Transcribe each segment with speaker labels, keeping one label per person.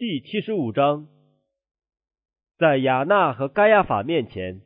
Speaker 1: 第75章，在亚纳和该亚法面前，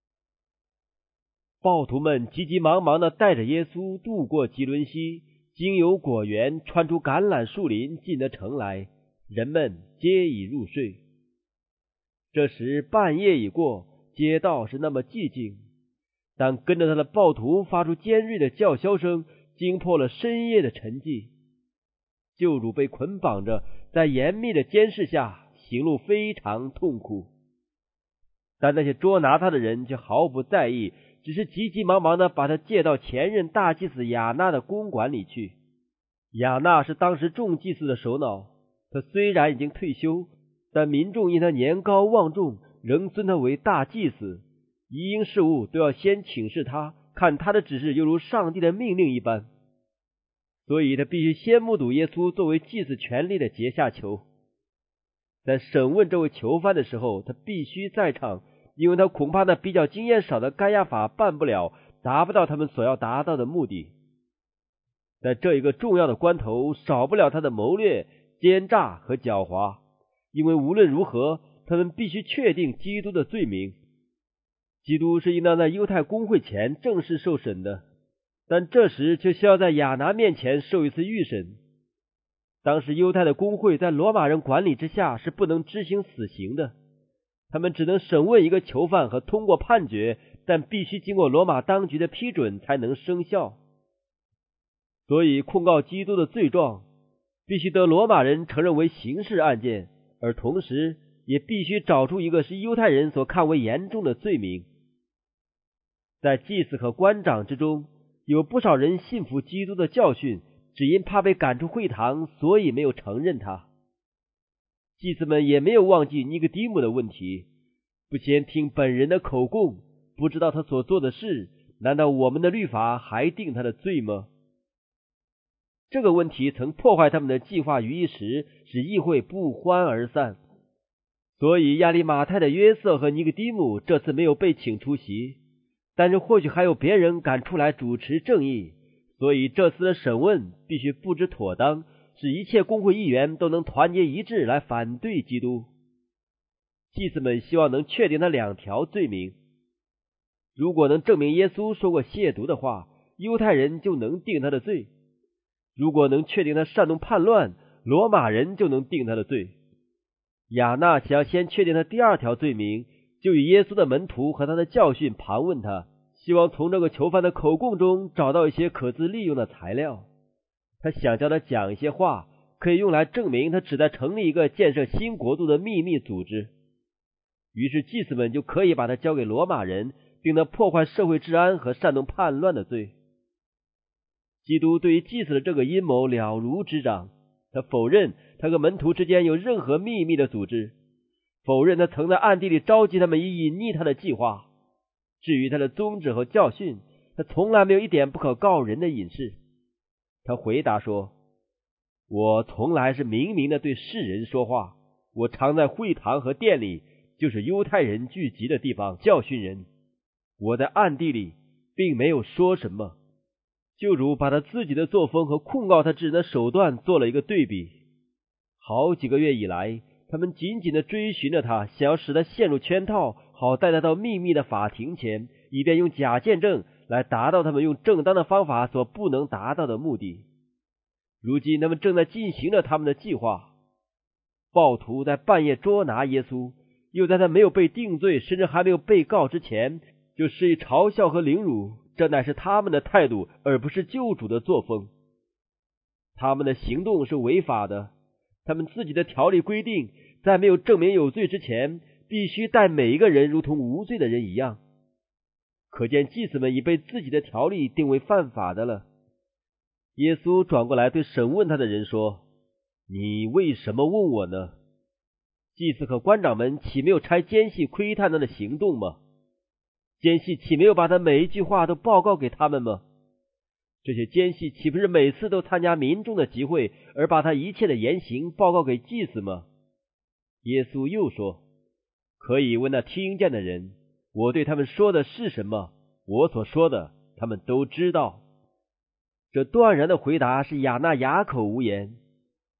Speaker 1: 暴徒们急急忙忙地带着耶稣渡过基伦西，经由果园，穿出橄榄树林，进了城来，人们皆已入睡。这时半夜已过，街道是那么寂静，但跟着他的暴徒发出尖锐的叫嚣声，惊破了深夜的沉寂。救主被捆绑着，在严密的监视下，行路非常痛苦。但那些捉拿他的人却毫不在意，只是急急忙忙地把他借到前任大祭司亚纳的公馆里去。亚纳是当时众祭司的首脑，他虽然已经退休，但民众因他年高望重，仍尊他为大祭司，一应事务都要先请示他，看他的指示犹如上帝的命令一般。所以他必须先目睹耶稣作为祭司权力的阶下囚。在审问这位囚犯的时候，他必须在场，因为他恐怕那比较经验少的该亚法办不了，达不到他们所要达到的目的。在这一个重要的关头，少不了他的谋略、奸诈和狡猾，因为无论如何，他们必须确定基督的罪名。基督是应当在犹太公会前正式受审的，但这时却需要在亚拿面前受一次预审。当时犹太的公会在罗马人管理之下是不能执行死刑的，他们只能审问一个囚犯和通过判决，但必须经过罗马当局的批准才能生效。所以控告基督的罪状必须得罗马人承认为刑事案件，而同时也必须找出一个是犹太人所看为严重的罪名。在祭司和官长之中，有不少人信服基督的教训，只因怕被赶出会堂，所以没有承认他。祭司们也没有忘记尼哥底母的问题，不先听本人的口供，不知道他所做的事，难道我们的律法还定他的罪吗？这个问题曾破坏他们的计划于一时，使议会不欢而散。所以亚利马太的约瑟和尼哥底母这次没有被请出席，但是或许还有别人敢出来主持正义，所以这次的审问必须布置妥当，使一切公会议员都能团结一致来反对基督。祭司们希望能确定他两条罪名，如果能证明耶稣说过亵渎的话，犹太人就能定他的罪；如果能确定他煽动叛乱，罗马人就能定他的罪。亚纳想要先确定他第二条罪名，就以耶稣的门徒和他的教训盘问他，希望从这个囚犯的口供中找到一些可资利用的材料。他想叫他讲一些话，可以用来证明他只在成立一个建设新国度的秘密组织。于是祭司们就可以把他交给罗马人，定他破坏社会治安和煽动叛乱的罪。基督对于祭司的这个阴谋了如指掌，他否认他和门徒之间有任何秘密的组织，否认他曾在暗地里召集他们以隐匿他的计划。至于他的宗旨和教训，他从来没有一点不可告人的隐士。他回答说，我从来是明明的对世人说话，我常在会堂和殿里，就是犹太人聚集的地方教训人，我在暗地里并没有说什么。救主把他自己的作风和控告他之人的手段做了一个对比。好几个月以来，他们紧紧地追寻着他，想要使他陷入圈套，好带他到秘密的法庭前，以便用假见证来达到他们用正当的方法所不能达到的目的。如今他们正在进行着他们的计划。暴徒在半夜捉拿耶稣，又在他没有被定罪甚至还没有被告之前，就施以嘲笑和凌辱，这乃是他们的态度，而不是救主的作风。他们的行动是违法的，他们自己的条例规定，在没有证明有罪之前，必须待每一个人如同无罪的人一样。可见祭司们已被自己的条例定为犯法的了。耶稣转过来对审问他的人说，你为什么问我呢？祭司和官长们岂没有差奸细窥探他的行动吗？奸细岂没有把他每一句话都报告给他们吗？这些奸细岂不是每次都参加民众的集会，而把他一切的言行报告给祭司吗？耶稣又说，可以问那听见的人，我对他们说的是什么？我所说的他们都知道。这断然的回答是亚纳哑口无言。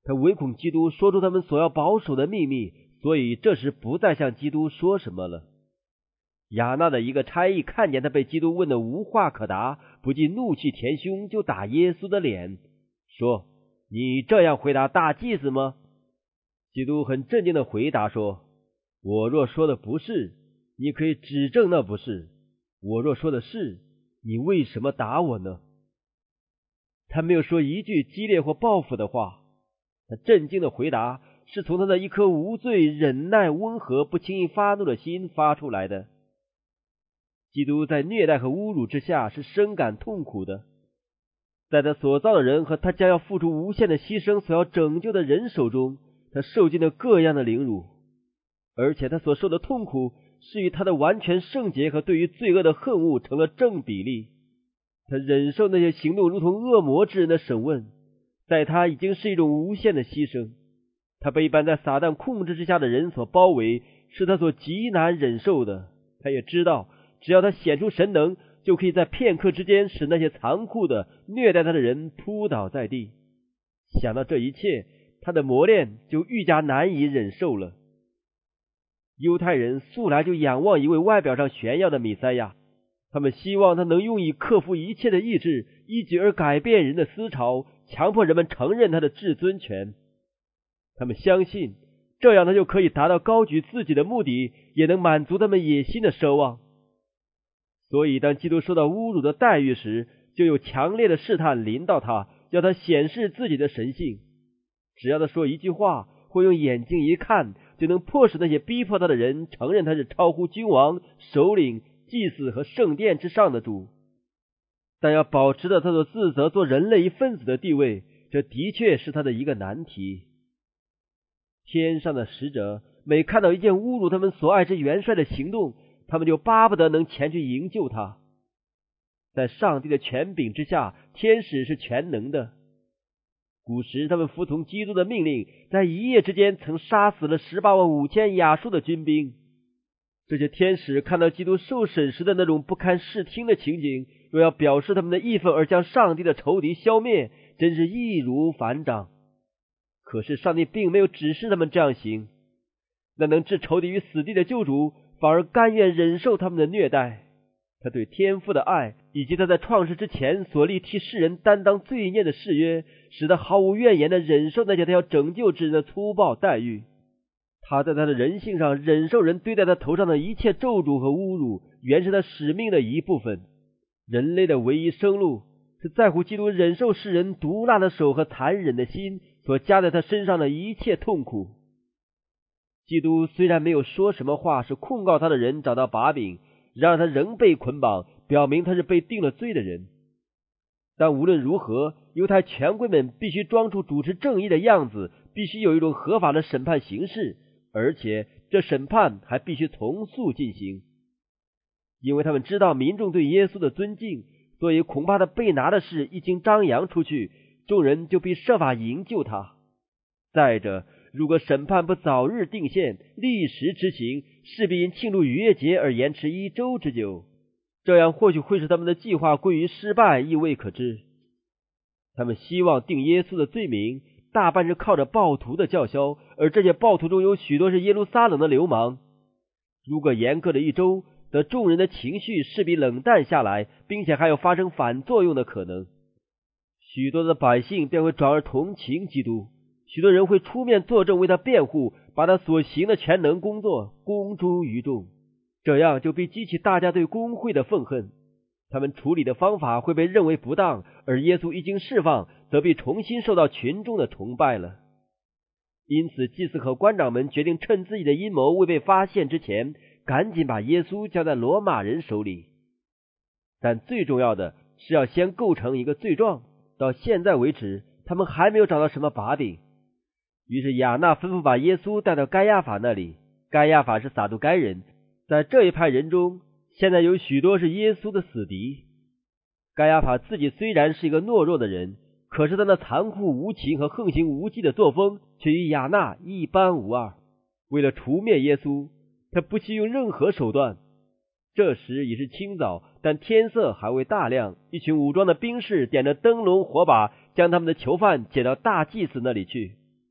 Speaker 1: 他唯恐基督说出他们所要保守的秘密，所以这时不再向基督说什么了。亚那的一个差役看见他被基督问得无话可答，不禁怒气填胸，就打耶稣的脸，说：你这样回答大祭司吗？基督很镇定地回答说：我若说的不是，你可以指证那不是；我若说的是，你为什么打我呢？他没有说一句激烈或报复的话，他震惊的回答是从他的一颗无罪、忍耐、温和、不轻易发怒的心发出来的。基督在虐待和侮辱之下是深感痛苦的，在他所造的人和他将要付出无限的牺牲所要拯救的人手中，他受尽了各样的凌辱，而且他所受的痛苦是与他的完全圣洁和对于罪恶的恨恶成了正比例。他忍受那些行动如同恶魔之人的审问，在他已经是一种无限的牺牲。他被一般在撒旦控制之下的人所包围，是他所极难忍受的。他也知道只要他显出神能，就可以在片刻之间使那些残酷的虐待他的人扑倒在地。想到这一切，他的磨练就愈加难以忍受了。犹太人素来就仰望一位外表上炫耀的弥赛亚，他们希望他能用以克服一切的意志，一举而改变人的思潮，强迫人们承认他的至尊权。他们相信这样他就可以达到高举自己的目的，也能满足他们野心的奢望。所以当基督受到侮辱的待遇时，就有强烈的试探临到他，要他显示自己的神性。只要他说一句话，或用眼睛一看，就能迫使那些逼迫他的人承认他是超乎君王、首领、祭司和圣殿之上的主。但要保持着他所自责做人类一分子的地位，这的确是他的一个难题。天上的使者每看到一件侮辱他们所爱之元帅的行动，他们就巴不得能前去营救他。在上帝的权柄之下，天使是全能的。古时他们服从基督的命令，在一夜之间曾杀死了185000亚述的军兵。这些天使看到基督受审时的那种不堪视听的情景，若要表示他们的义愤而将上帝的仇敌消灭，真是易如反掌。可是上帝并没有指示他们这样行，那能置仇敌于死地的救主反而甘愿忍受他们的虐待。他对天父的爱，以及他在创世之前所立替世人担当罪孽的誓约，使他毫无怨言地忍受那些他要拯救之人的粗暴待遇。他在他的人性上忍受人对待他头上的一切咒诅和侮辱，原是他使命的一部分。人类的唯一生路，是在乎基督忍受世人毒辣的手和残忍的心所加在他身上的一切痛苦。基督虽然没有说什么话是控告他的人找到把柄，然而他仍被捆绑，表明他是被定了罪的人。但无论如何，犹太权贵们必须装出主持正义的样子，必须有一种合法的审判形式，而且这审判还必须从速进行。因为他们知道民众对耶稣的尊敬，所以恐怕他被拿的事一经张扬出去，众人就必设法营救他。再者，如果审判不早日定限，立时执行，势必因庆祝逾越节而延迟1周之久，这样或许会使他们的计划归于失败，亦未可知。他们希望定耶稣的罪名，大半是靠着暴徒的叫嚣，而这些暴徒中有许多是耶路撒冷的流氓。如果严格的1周，则众人的情绪势必冷淡下来，并且还有发生反作用的可能。许多的百姓便会转而同情基督，许多人会出面作证为他辩护，把他所行的全能工作公诸于众，这样就必激起大家对公会的愤恨。他们处理的方法会被认为不当，而耶稣一经释放，则必重新受到群众的崇拜了。因此祭司和官长们决定趁自己的阴谋未被发现之前，赶紧把耶稣交在罗马人手里。但最重要的是要先构成一个罪状，到现在为止他们还没有找到什么把柄。于是亚那吩咐把耶稣带到该亚法那里。该亚法是撒都该人，在这一派人中，现在有许多是耶稣的死敌。该亚法自己虽然是一个懦弱的人，可是他那残酷无情和横行无忌的作风却与亚那一般无二。为了除灭耶稣，他不惜用任何手段。这时已是清早，但天色还未大亮，一群武装的兵士点着灯笼火把，将他们的囚犯捡到大祭司那里去。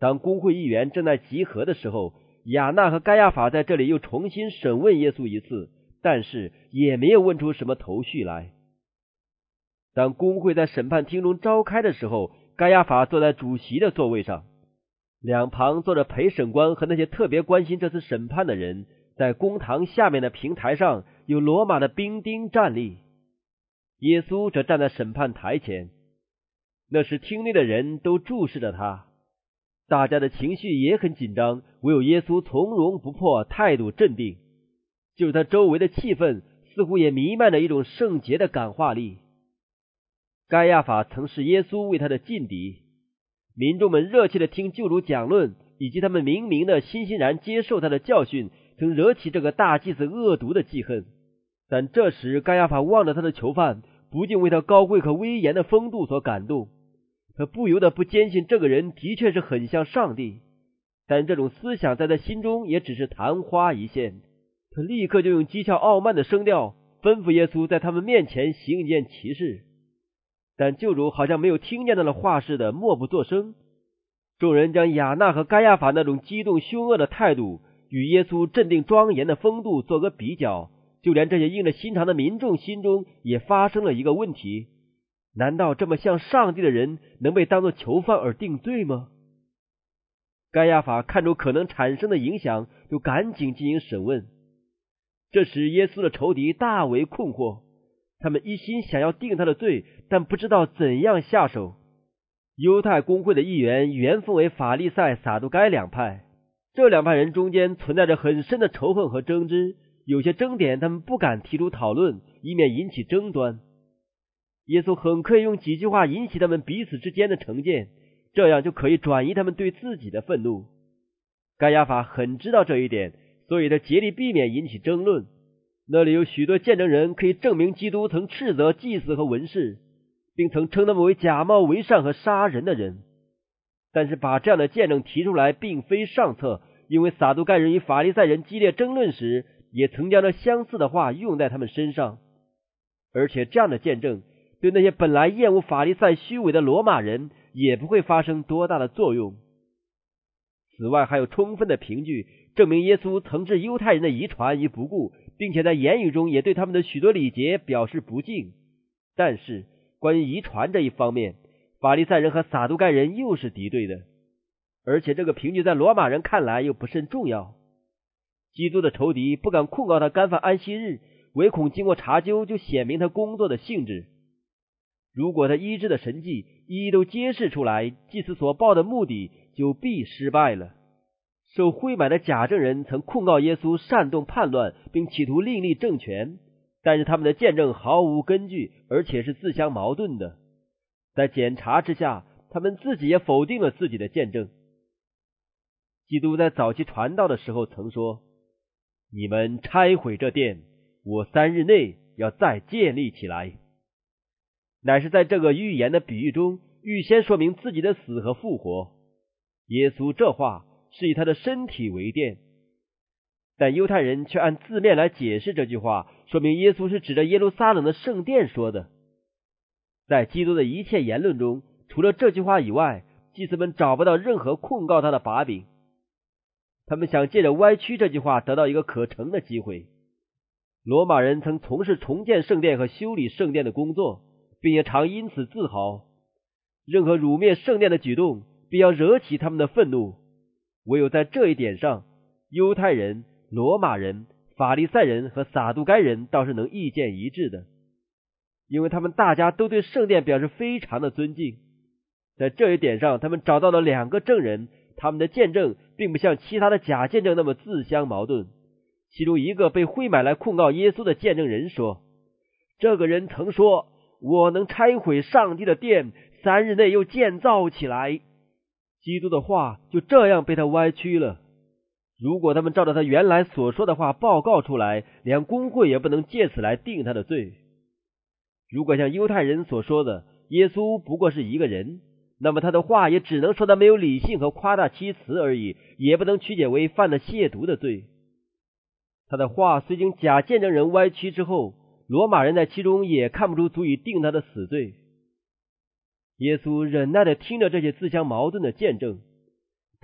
Speaker 1: 当公会议员正在集合的时候，亚那和该亚法在这里又重新审问耶稣一次，但是也没有问出什么头绪来。当公会在审判厅中召开的时候，该亚法坐在主席的座位上，两旁坐着陪审官和那些特别关心这次审判的人，在公堂下面的平台上有罗马的兵丁站立，耶稣则站在审判台前。那时厅内的人都注视着他，大家的情绪也很紧张，唯有耶稣从容不迫，态度镇定，就是他周围的气氛似乎也弥漫着一种圣洁的感化力。该亚法曾是耶稣为他的劲敌，民众们热切地听救主讲论，以及他们明明的欣欣然接受他的教训，曾惹起这个大祭司恶毒的记恨。但这时该亚法望着他的囚犯，不禁为他高贵和威严的风度所感动，他不由得不坚信这个人的确是很像上帝，但这种思想在他心中也只是昙花一现。他立刻就用讥诮傲慢的声调吩咐耶稣在他们面前行一件奇事，但救主好像没有听见他的话似的，默不作声。众人将亚那和该亚法那种激动凶恶的态度与耶稣镇定庄严的风度做个比较，就连这些硬着心肠的民众心中也发生了一个问题：难道这么像上帝的人能被当作囚犯而定罪吗？该亚法看出可能产生的影响，就赶紧进行审问。这时耶稣的仇敌大为困惑，他们一心想要定他的罪，但不知道怎样下手。犹太公会的议员原分为法利赛、撒都该两派，这两派人中间存在着很深的仇恨和争执，有些争点他们不敢提出讨论，以免引起争端。耶稣很可以用几句话引起他们彼此之间的成见，这样就可以转移他们对自己的愤怒。该亚法很知道这一点，所以他竭力避免引起争论。那里有许多见证人可以证明基督曾斥责祭司和文士，并曾称他们为假冒为善和杀人的人。但是把这样的见证提出来并非上策，因为撒都该人与法利赛人激烈争论时，也曾将这相似的话用在他们身上。而且这样的见证对那些本来厌恶法利赛虚伪的罗马人也不会发生多大的作用。此外还有充分的凭据证明耶稣曾置犹太人的遗传于不顾，并且在言语中也对他们的许多礼节表示不敬。但是关于遗传这一方面，法利赛人和撒都该人又是敌对的，而且这个凭据在罗马人看来又不甚重要。基督的仇敌不敢控告他干犯安息日，唯恐经过查究就显明他工作的性质。如果他医治的神迹一一都揭示出来，祭司所报的目的就必失败了。受贿买的假证人曾控告耶稣煽动叛乱，并企图另立政权，但是他们的见证毫无根据，而且是自相矛盾的。在检查之下，他们自己也否定了自己的见证。基督在早期传道的时候曾说：你们拆毁这殿，我3日内要再建立起来。乃是在这个预言的比喻中预先说明自己的死和复活。耶稣这话是以他的身体为殿，但犹太人却按字面来解释这句话，说明耶稣是指着耶路撒冷的圣殿说的。在基督的一切言论中，除了这句话以外，祭司们找不到任何控告他的把柄。他们想借着歪曲这句话得到一个可乘的机会。罗马人曾从事重建圣殿和修理圣殿的工作，并且常因此自豪。任何辱灭圣殿的举动必要惹起他们的愤怒。唯有在这一点上，犹太人、罗马人、法利赛人和撒都该人倒是能意见一致的，因为他们大家都对圣殿表示非常的尊敬。在这一点上，他们找到了2个证人，他们的见证并不像其他的假见证那么自相矛盾。其中一个被贿买来控告耶稣的见证人说：这个人曾说，我能拆毁上帝的殿，3日内又建造起来。基督的话就这样被他歪曲了。如果他们照着他原来所说的话报告出来，连公会也不能借此来定他的罪。如果像犹太人所说的，耶稣不过是一个人，那么他的话也只能说他没有理性和夸大其词而已，也不能曲解为犯了亵渎的罪。他的话虽经假见证人歪曲之后，罗马人在其中也看不出足以定他的死罪。耶稣忍耐地听着这些自相矛盾的见证，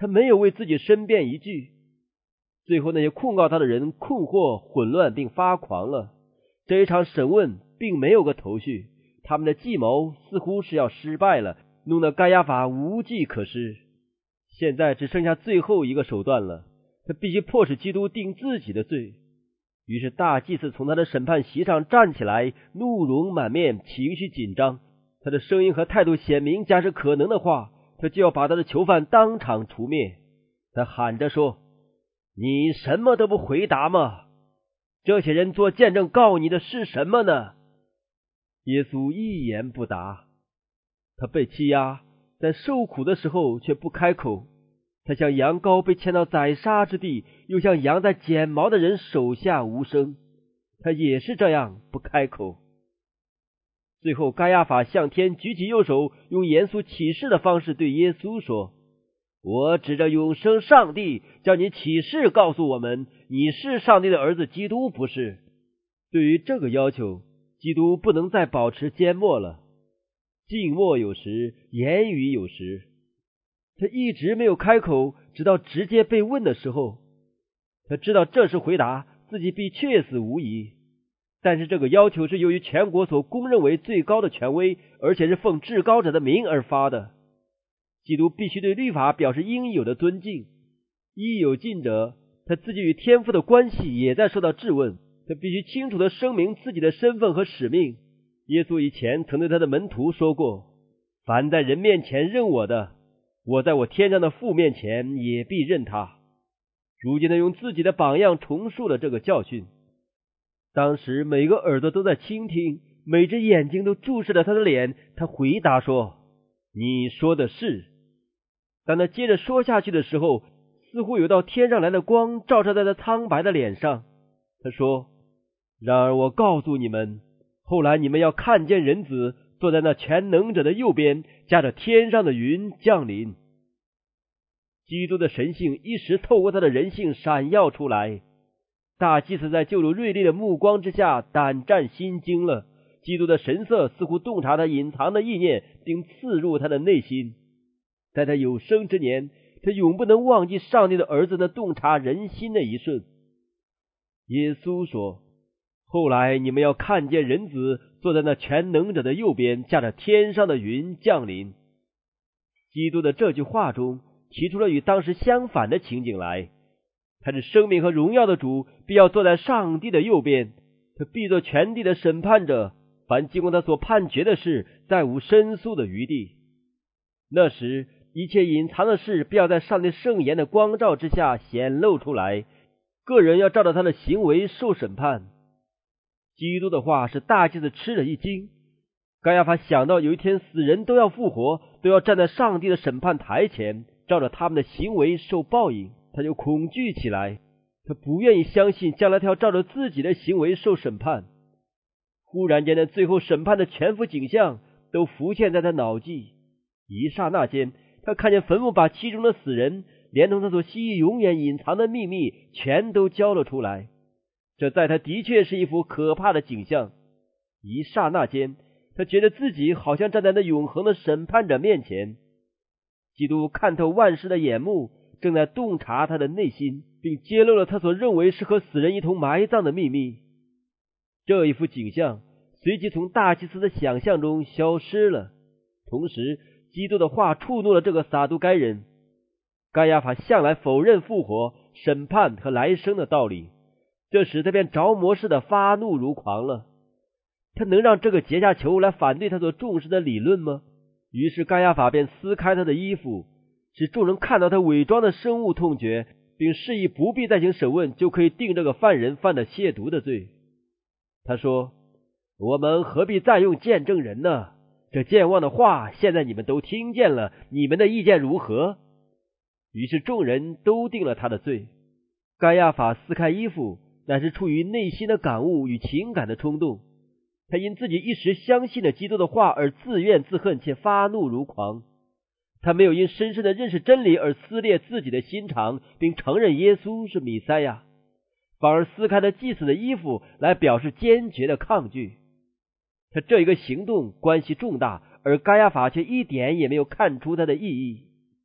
Speaker 1: 他没有为自己申辩一句。最后那些控告他的人困惑、混乱并发狂了。这一场审问并没有个头绪，他们的计谋似乎是要失败了，弄得该亚法无计可施。现在只剩下最后一个手段了，他必须迫使基督定自己的罪。于是大祭司从他的审判席上站起来，怒容满面，情绪紧张。他的声音和态度显明，假使可能的话，他就要把他的囚犯当场除灭。他喊着说：你什么都不回答吗？这些人做见证告你的是什么呢？耶稣一言不答。他被欺压，在受苦的时候却不开口。他像羊羔被牵到宰杀之地，又像羊在剪毛的人手下无声。他也是这样不开口。最后该亚法向天举起右手，用严肃启示的方式对耶稣说：我指着永生上帝叫你起誓告诉我们，你是上帝的儿子，基督不是。对于这个要求，基督不能再保持缄默了。静默有时，言语有时。他一直没有开口，直到直接被问的时候。他知道这时回答自己必确死无疑，但是这个要求是由于全国所公认为最高的权威，而且是奉至高者的名而发的。基督必须对律法表示应有的尊敬，一有尽者，他自己与天父的关系也在受到质问。他必须清楚地声明自己的身份和使命。耶稣以前曾对他的门徒说过：凡在人面前认我的，我在我天上的父面前也必认他。如今他用自己的榜样重述了这个教训。当时每个耳朵都在倾听，每只眼睛都注视着他的脸。他回答说：你说的是。当他接着说下去的时候，似乎有道天上来的光照射在他苍白的脸上。他说：然而我告诉你们，后来你们要看见人子坐在那全能者的右边，驾着天上的云降临。基督的神性一时透过他的人性闪耀出来。大祭司在救主锐利的目光之下胆战心惊了。基督的神色似乎洞察他隐藏的意念，并刺入他的内心。在他有生之年，他永不能忘记上帝的儿子那洞察人心的一瞬。耶稣说：后来你们要看见人子坐在那全能者的右边，驾着天上的云降临。基督的这句话中提出了与当时相反的情景来。他是生命和荣耀的主，必要坐在上帝的右边，他必做全地的审判者，凡经过他所判决的事，再无申诉的余地。那时一切隐藏的事必要在上帝圣言的光照之下显露出来，个人要照着他的行为受审判。基督的话使大祭司吃了一惊。该亚法想到有一天死人都要复活，都要站在上帝的审判台前，照着他们的行为受报应，他就恐惧起来。他不愿意相信将来他要照着自己的行为受审判。忽然间的最后审判的全幅景象都浮现在他脑际。一刹那间，他看见坟墓把其中的死人连同他所希冀永远隐藏的秘密全都交了出来。这在他的确是一幅可怕的景象。一刹那间，他觉得自己好像站在那永恒的审判者面前。基督看透万事的眼目正在洞察他的内心，并揭露了他所认为是和死人一同埋葬的秘密。这一幅景象随即从大祭司的想象中消失了。同时基督的话触怒了这个撒都该人。该亚法向来否认复活、审判和来生的道理，这使他便着魔似的发怒如狂了。他能让这个阶下囚来反对他所重视的理论吗？于是该亚法便撕开他的衣服，使众人看到他伪装的深恶痛绝，并示意不必再行审问，就可以定这个犯人犯的亵渎的罪。他说：我们何必再用见证人呢？这健忘的话现在你们都听见了，你们的意见如何？于是众人都定了他的罪。该亚法撕开衣服，乃是出于内心的感悟与情感的冲动。他因自己一时相信了基督的话而自怨自恨，且发怒如狂。他没有因深深的认识真理而撕裂自己的心肠，并承认耶稣是弥赛亚，反而撕开了祭司的衣服来表示坚决的抗拒。他这一个行动关系重大，而该亚法却一点也没有看出他的意义。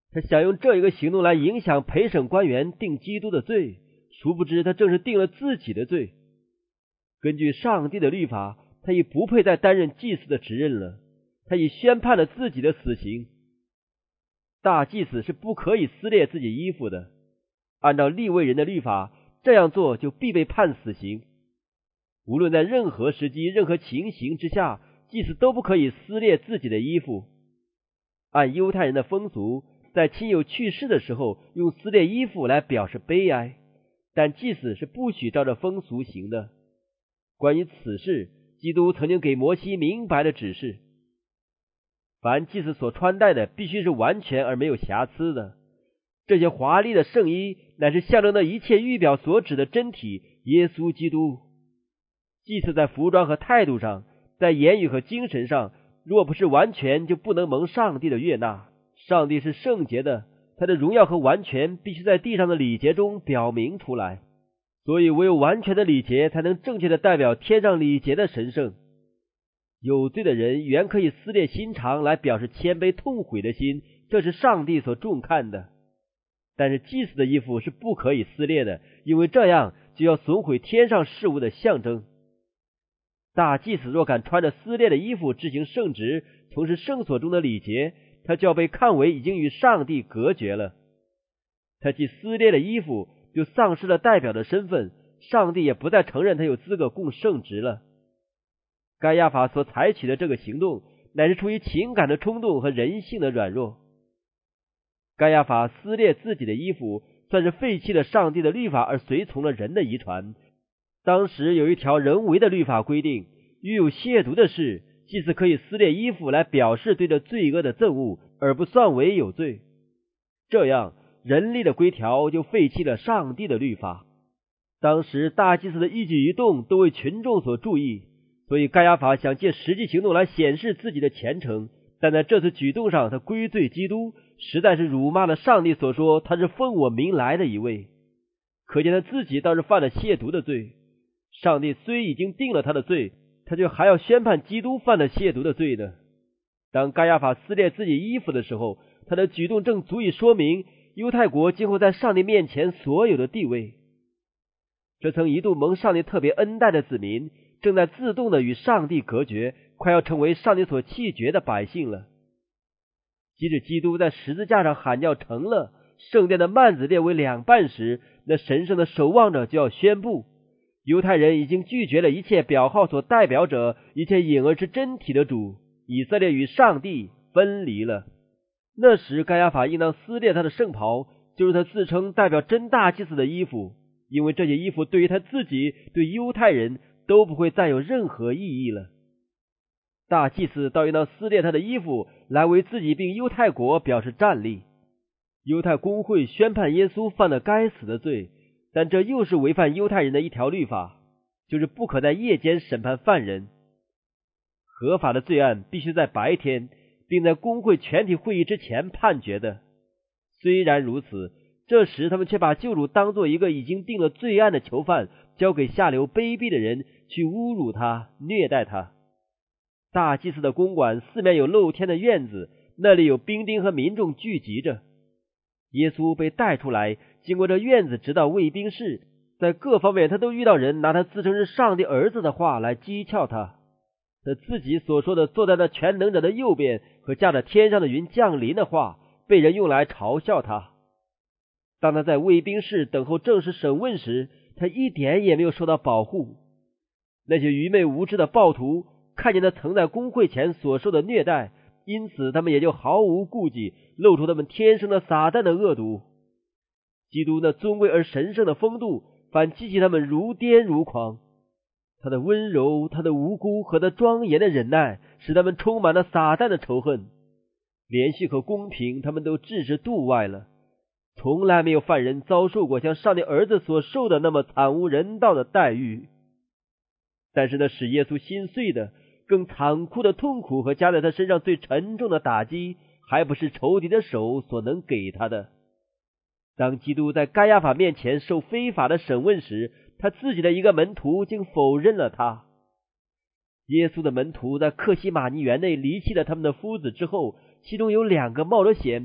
Speaker 1: 他想用这一个行动来影响陪审官员定基督的罪，殊不知他正是定了自己的罪。根据上帝的律法，他已不配再担任祭司的职任了，他已宣判了自己的死刑。大祭司是不可以撕裂自己衣服的，按照利未人的律法，这样做就必被判死刑。无论在任何时机、任何情形之下，祭司都不可以撕裂自己的衣服。按犹太人的风俗，在亲友去世的时候，用撕裂衣服来表示悲哀，但祭司是不许照着风俗行的。关于此事，基督曾经给摩西明白的指示：凡祭司所穿戴的，必须是完全而没有瑕疵的。这些华丽的圣衣，乃是象征的一切预表所指的真体耶稣基督。祭司在服装和态度上，在言语和精神上，若不是完全，就不能蒙上帝的悦纳。上帝是圣洁的，他的荣耀和完全必须在地上的礼节中表明出来，所以唯有完全的礼节才能正确的代表天上礼节的神圣。有罪的人原可以撕裂心肠来表示谦卑痛悔的心，这是上帝所重看的。但是祭司的衣服是不可以撕裂的，因为这样就要损毁天上事物的象征。大祭司若敢穿着撕裂的衣服执行圣职，从事圣所中的礼节，他就要被看为已经与上帝隔绝了。他既撕裂了衣服，就丧失了代表的身份，上帝也不再承认他有资格供圣职了。该亚法所采取的这个行动，乃是出于情感的冲动和人性的软弱。该亚法撕裂自己的衣服，算是废弃了上帝的律法而随从了人的遗传。当时有一条人为的律法规定，遇有亵渎的事，祭司可以撕裂衣服来表示对这罪恶的憎恶，而不算为有罪。这样人力的规条就废弃了上帝的律法。当时大祭司的一举一动都为群众所注意，所以该亚法想借实际行动来显示自己的虔诚，但在这次举动上他归罪基督，实在是辱骂了上帝所说他是奉我名来的一位。可见他自己倒是犯了亵渎的罪。上帝虽已经定了他的罪，他却还要宣判基督犯了亵渎的罪呢。当该亚法撕裂自己衣服的时候，他的举动正足以说明犹太国今后在上帝面前所有的地位。这曾一度蒙上帝特别恩待的子民，正在自动的与上帝隔绝，快要成为上帝所弃绝的百姓了。即使基督在十字架上喊叫成了，圣殿的幔子裂为两半时，那神圣的守望者就要宣布，犹太人已经拒绝了一切表号所代表者，一切隐而之真体的主，以色列与上帝分离了。那时该亚法应当撕裂他的圣袍，就是他自称代表真大祭司的衣服，因为这些衣服对于他自己，对犹太人都不会再有任何意义了。大祭司倒应当撕裂他的衣服，来为自己并犹太国表示战力。犹太公会宣判耶稣犯了该死的罪，但这又是违反犹太人的一条律法，就是不可在夜间审判犯人。合法的罪案必须在白天，并在公会全体会议之前判决的。虽然如此，这时他们却把救主当作一个已经定了罪案的囚犯，交给下流卑鄙的人去侮辱他、虐待他。大祭司的公馆四面有露天的院子，那里有兵丁和民众聚集着。耶稣被带出来，经过这院子直到卫兵室，在各方面他都遇到人拿他自称是上帝儿子的话来讥诮他。他自己所说的坐在那全能者的右边和驾着天上的云降临的话，被人用来嘲笑他。当他在卫兵室等候正式审问时，他一点也没有受到保护。那些愚昧无知的暴徒看见他曾在公会前所受的虐待，因此他们也就毫无顾忌，露出他们天生的撒旦的恶毒。基督那尊贵而神圣的风度反激起他们如癫如狂。他的温柔、他的无辜和他庄严的忍耐使他们充满了撒旦的仇恨。连续和公平他们都置之度外了，从来没有犯人遭受过像上帝儿子所受的那么惨无人道的待遇。但是那使耶稣心碎的更残酷的痛苦和加在他身上最沉重的打击，还不是仇敌的手所能给他的。当基督在该亚法面前受非法的审问时，他自己的一个门徒竟否认了他。耶稣的门徒在克西马尼园内离弃了他们的夫子之后，其中有2个冒着险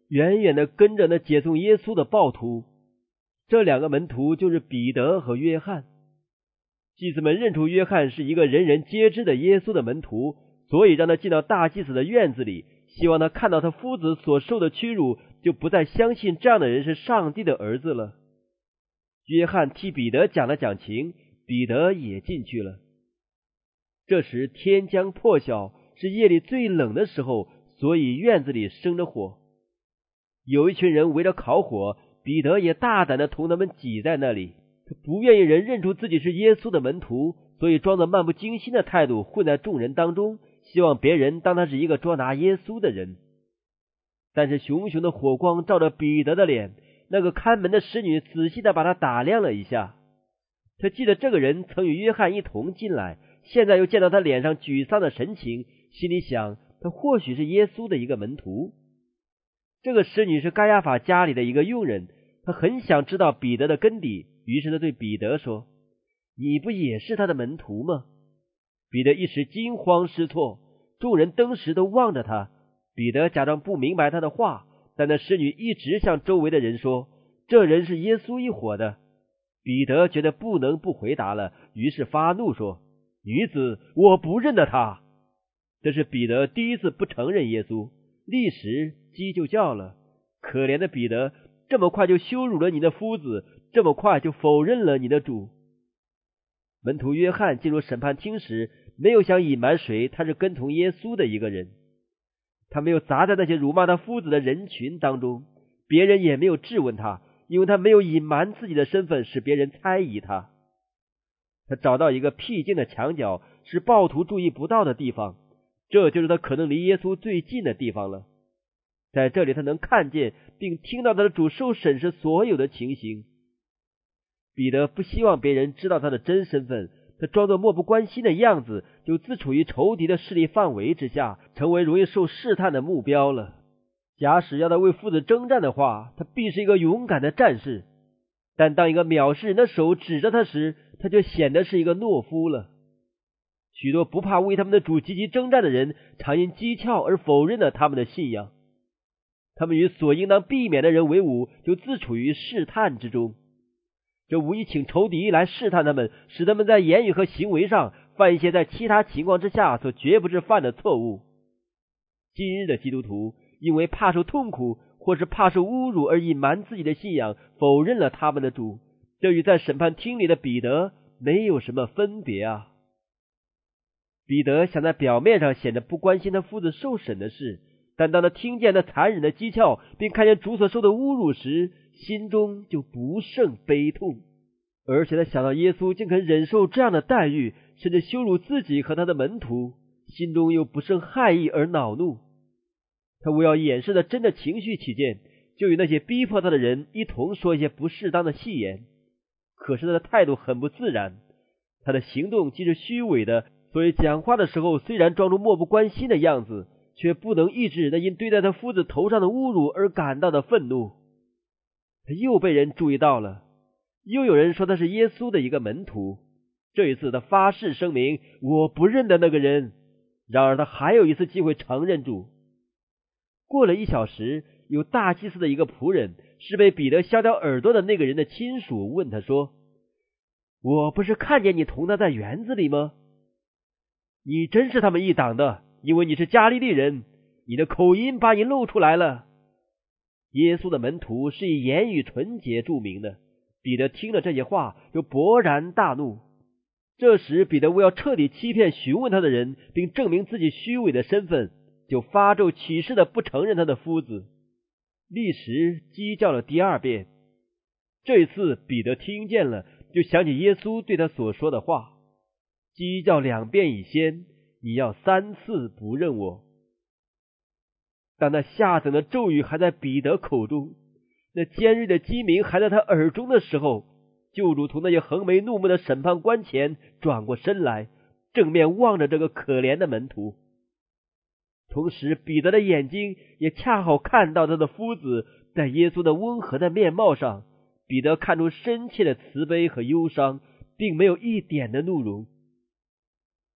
Speaker 1: 远远地跟着那解送耶稣的暴徒。这2个门徒就是彼得和约翰。祭司们认出约翰是一个人人皆知的耶稣的门徒，所以让他进到大祭司的院子里，希望他看到他夫子所受的屈辱，就不再相信这样的人是上帝的儿子了。约翰替彼得讲了讲情，彼得也进去了。这时天将破晓，是夜里最冷的时候，所以院子里生着火。有一群人围着烤火，彼得也大胆地同他们挤在那里。他不愿意人认出自己是耶稣的门徒，所以装作漫不经心的态度混在众人当中，希望别人当他是一个捉拿耶稣的人。但是熊熊的火光照着彼得的脸，那个看门的使女仔细地把他打量了一下。他记得这个人曾与约翰一同进来，现在又见到他脸上沮丧的神情，心里想他或许是耶稣的一个门徒。这个使女是该亚法家里的一个佣人，他很想知道彼得的根底，于是他对彼得说：你不也是他的门徒吗？彼得一时惊慌失措，众人登时都望着他。彼得假装不明白他的话，但那使女一直向周围的人说，这人是耶稣一伙的。彼得觉得不能不回答了，于是发怒说：女子，我不认得他。这是彼得第一次不承认耶稣，立时鸡就叫了。可怜的彼得，这么快就羞辱了你的夫子，这么快就否认了你的主。门徒约翰进入审判厅时，没有想隐瞒谁他是跟从耶稣的一个人，他没有砸在那些辱骂他夫子的人群当中，别人也没有质问他，因为他没有隐瞒自己的身份，使别人猜疑他。他找到一个僻静的墙角，是暴徒注意不到的地方，这就是他可能离耶稣最近的地方了。在这里他能看见并听到他的主受审视所有的情形。彼得不希望别人知道他的真身份，他装作漠不关心的样子，就自处于仇敌的势力范围之下，成为容易受试探的目标了。假使要他为父子征战的话，他必是一个勇敢的战士，但当一个藐视人的手指着他时，他就显得是一个懦夫了。许多不怕为他们的主积极征战的人，常因讥诮而否认了他们的信仰。他们与所应当避免的人为伍，就自处于试探之中。这无疑请仇敌来试探他们，使他们在言语和行为上犯一些在其他情况之下所绝不是犯的错误。今日的基督徒因为怕受痛苦或是怕受侮辱而隐瞒自己的信仰，否认了他们的主，这与在审判厅里的彼得没有什么分别啊。彼得想在表面上显得不关心他夫子受审的事，但当他听见那残忍的讥诮，并看见主所受的侮辱时，心中就不胜悲痛。而且他想到耶稣竟肯忍受这样的待遇，甚至羞辱自己和他的门徒，心中又不胜骇意而恼怒。他为要掩饰他真的情绪起见，就与那些逼迫他的人一同说一些不适当的戏言。可是他的态度很不自然，他的行动既是虚伪的，所以讲话的时候虽然装出漠不关心的样子，却不能抑制那因对待他夫子头上的侮辱而感到的愤怒。他又被人注意到了，又有人说他是耶稣的一个门徒。这一次他发誓声明，我不认得那个人。然而他还有一次机会承认主。过了1小时，有大祭司的一个仆人，是被彼得削掉耳朵的那个人的亲属，问他说，我不是看见你同他在园子里吗？你真是他们一党的，因为你是加利利人，你的口音把你露出来了。耶稣的门徒是以言语纯洁著名的，彼得听了这些话就勃然大怒。这时彼得为要彻底欺骗询问他的人，并证明自己虚伪的身份，就发咒起誓的不承认他的夫子。立时鸡叫了第2遍。这一次彼得听见了，就想起耶稣对他所说的话，鸡叫2遍以先，你要3次不认我。当那下等的咒语还在彼得口中，那尖锐的鸡鸣还在他耳中的时候，救主从那些横眉怒目的审判官前转过身来，正面望着这个可怜的门徒。同时彼得的眼睛也恰好看到他的夫子在耶稣的温和的面貌上，彼得看出深切的慈悲和忧伤，并没有一点的怒容。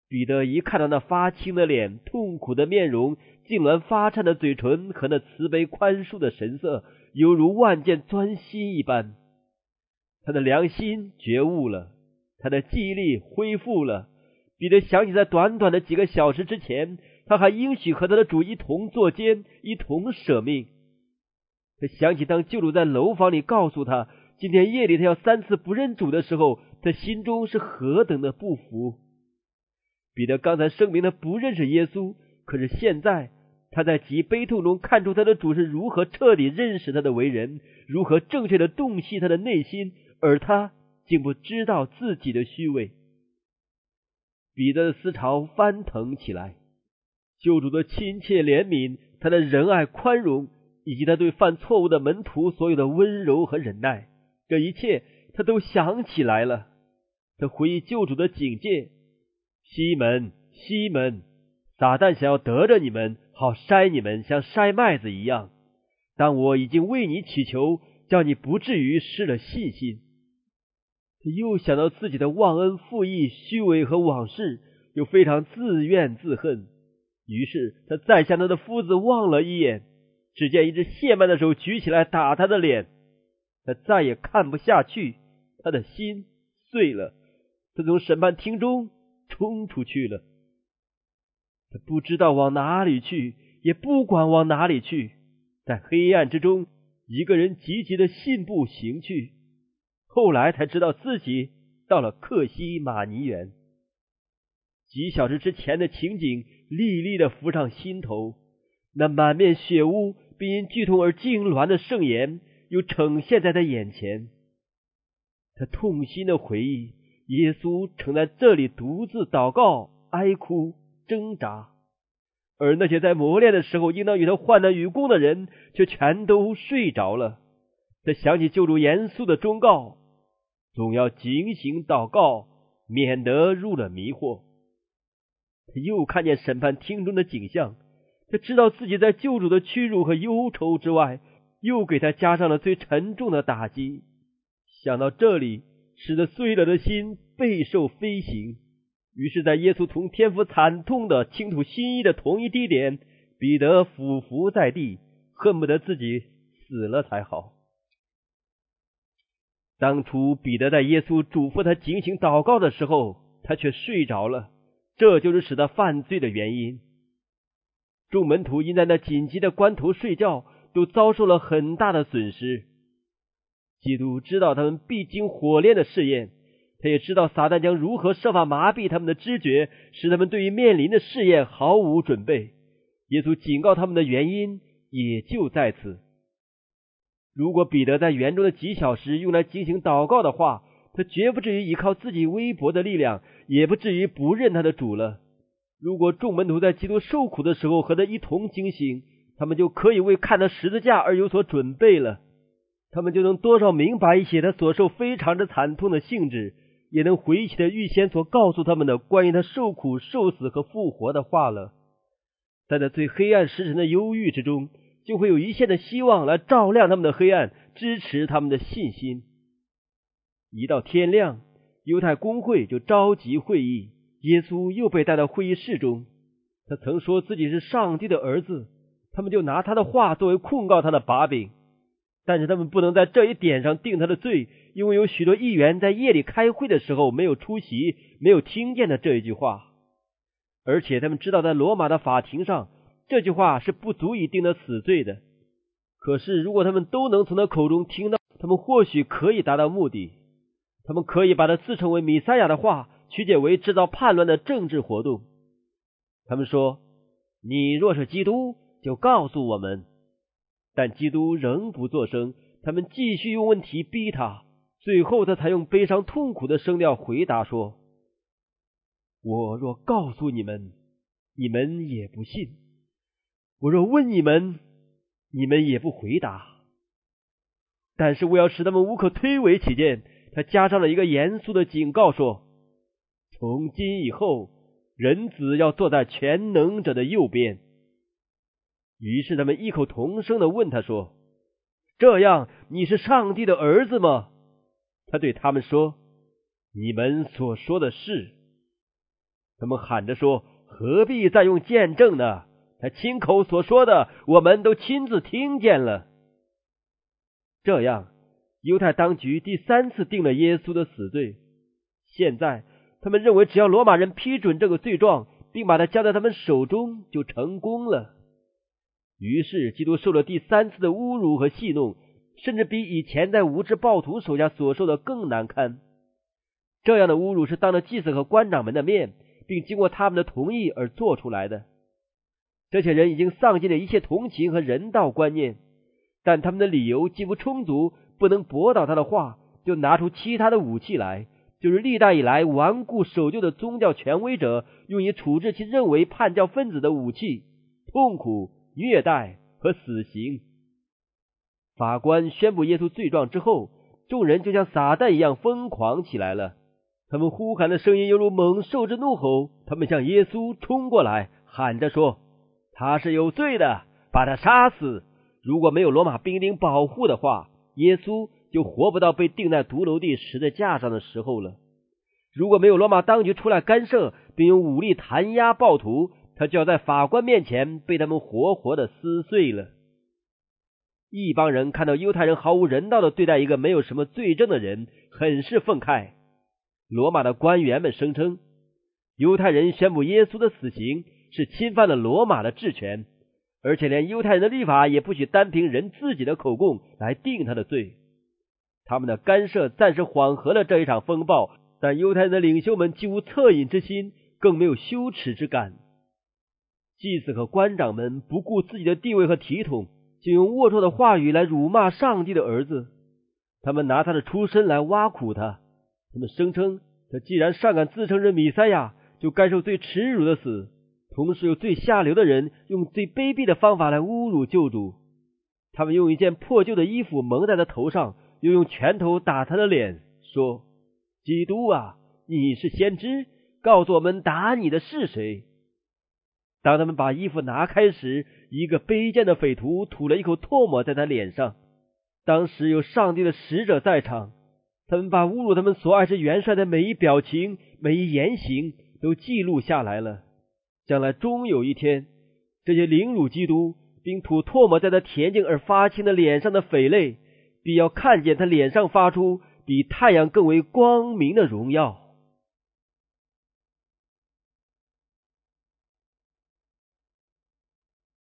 Speaker 1: 彼得一看到那发青的脸、痛苦的面容、痉挛发颤的嘴唇和那慈悲宽恕的神色，犹如万箭钻心一般。他的良心觉悟了，他的记忆力恢复了。彼得想起在短短的几个小时之前，他还应许和他的主一同作奸，一同舍命。他想起当救主在楼房里告诉他今天夜里他要3次不认主的时候，他心中是何等的不服。彼得刚才声明他不认识耶稣，可是现在他在极悲痛中看出他的主是如何彻底认识他的为人，如何正确的洞悉他的内心，而他竟不知道自己的虚伪。彼得的思潮翻腾起来，救主的亲切怜悯，他的仁爱宽容，以及他对犯错误的门徒所有的温柔和忍耐，这一切他都想起来了。他回忆救主的警戒：西门，西门，撒旦想要得着你们，好筛你们，像筛麦子一样。但我已经为你祈求，叫你不至于失了信心。他又想到自己的忘恩负义、虚伪和往事，又非常自怨自恨。于是他再向他的夫子望了一眼，只见一只蟹般的手举起来打他的脸。他再也看不下去，他的心碎了。他从审判厅中冲出去了。他不知道往哪里去，也不管往哪里去，在黑暗之中，一个人急急的信步行去。后来才知道自己到了克西马尼园。几小时之前的情景历历的浮上心头，那满面血污并因剧痛而痉挛的圣颜又呈现在他眼前。他痛心的回忆，耶稣曾在这里独自祷告、哀哭、挣扎，而那些在磨练的时候应当与他患难与共的人却全都睡着了。他想起救主严肃的忠告，总要警醒祷告，免得入了迷惑。他又看见审判厅中的景象，他知道自己在救主的屈辱和忧愁之外，又给他加上了最沉重的打击。想到这里，使得碎了的心备受飞行。于是在耶稣同天父惨痛的倾吐心意的同一地点，彼得俯伏在地，恨不得自己死了才好。当初彼得在耶稣嘱咐他警醒祷告的时候，他却睡着了，这就是使他犯罪的原因。众门徒因在那紧急的关头睡觉，都遭受了很大的损失。基督知道他们必经火炼的试验，他也知道撒旦将如何设法麻痹他们的知觉，使他们对于面临的试验毫无准备。耶稣警告他们的原因也就在此。如果彼得在园中的几小时用来进行祷告的话，他绝不至于依靠自己微薄的力量，也不至于不认他的主了。如果众门徒在基督受苦的时候和他一同警醒，他们就可以为看他十字架而有所准备了。他们就能多少明白一些他所受非常之惨痛的性质，也能回忆起他预先所告诉他们的关于他受苦、受死和复活的话了。在那最黑暗时辰的忧郁之中，就会有一线的希望来照亮他们的黑暗，支持他们的信心。一到天亮，犹太公会就召集会议，耶稣又被带到会议室中。他曾说自己是上帝的儿子，他们就拿他的话作为控告他的把柄。但是他们不能在这一点上定他的罪，因为有许多议员在夜里开会的时候没有出席，没有听见的这一句话。而且他们知道在罗马的法庭上，这句话是不足以定他死罪的。可是如果他们都能从他口中听到，他们或许可以达到目的。他们可以把他自称为弥赛亚的话曲解为制造叛乱的政治活动。他们说，你若是基督，就告诉我们。但基督仍不作声，他们继续用问题逼他。最后他才用悲伤痛苦的声调回答说，我若告诉你们，你们也不信；我若问你们，你们也不回答。但是为要使他们无可推诿起见，他加上了一个严肃的警告说，从今以后，人子要坐在全能者的右边。于是他们异口同声地问他说，这样你是上帝的儿子吗？他对他们说，你们所说的是。 他们喊着说，何必再用见证呢？他亲口所说的，我们都亲自听见了。这样，犹太当局第3次定了耶稣的死罪。现在，他们认为只要罗马人批准这个罪状，并把它交在他们手中，就成功了。于是，基督受了第3次的侮辱和戏弄，甚至比以前在无知暴徒手下所受的更难堪。这样的侮辱是当着祭司和官长们的面，并经过他们的同意而做出来的。这些人已经丧尽了一切同情和人道观念，但他们的理由既不充足，不能驳倒他的话，就拿出其他的武器来，就是历代以来顽固守旧的宗教权威者用以处置其认为叛教分子的武器：痛苦、虐待和死刑。法官宣布耶稣罪状之后，众人就像撒旦一样疯狂起来了。他们呼喊的声音犹如猛兽之怒吼，他们向耶稣冲过来，喊着说，他是有罪的，把他杀死。如果没有罗马兵丁保护的话，耶稣就活不到被钉在独楼地十字架上的时候了。如果没有罗马当局出来干涉，并用武力弹压暴徒，他就要在法官面前被他们活活的撕碎了。一帮人看到犹太人毫无人道的对待一个没有什么罪证的人，很是愤慨。罗马的官员们声称，犹太人宣布耶稣的死刑是侵犯了罗马的治权，而且连犹太人的律法也不许单凭人自己的口供来定他的罪。他们的干涉暂时缓和了这一场风暴，但犹太人的领袖们既无恻隐之心，更没有羞耻之感。祭司和官长们不顾自己的地位和体统，就用龌龊的话语来辱骂上帝的儿子。他们拿他的出身来挖苦他，他们声称他既然尚敢自称是弥赛亚，就该受最耻辱的死。同时有最下流的人用最卑鄙的方法来侮辱救主。他们用一件破旧的衣服蒙在他头上，又用拳头打他的脸，说，基督啊，你是先知，告诉我们打你的是谁。当他们把衣服拿开时，一个卑贱的匪徒吐了一口唾沫在他脸上。当时有上帝的使者在场，他们把侮辱他们所爱之元帅的每一表情、每一言行都记录下来了。将来终有一天，这些凌辱基督并吐唾沫在他恬静而发青的脸上的匪类，必要看见他脸上发出比太阳更为光明的荣耀。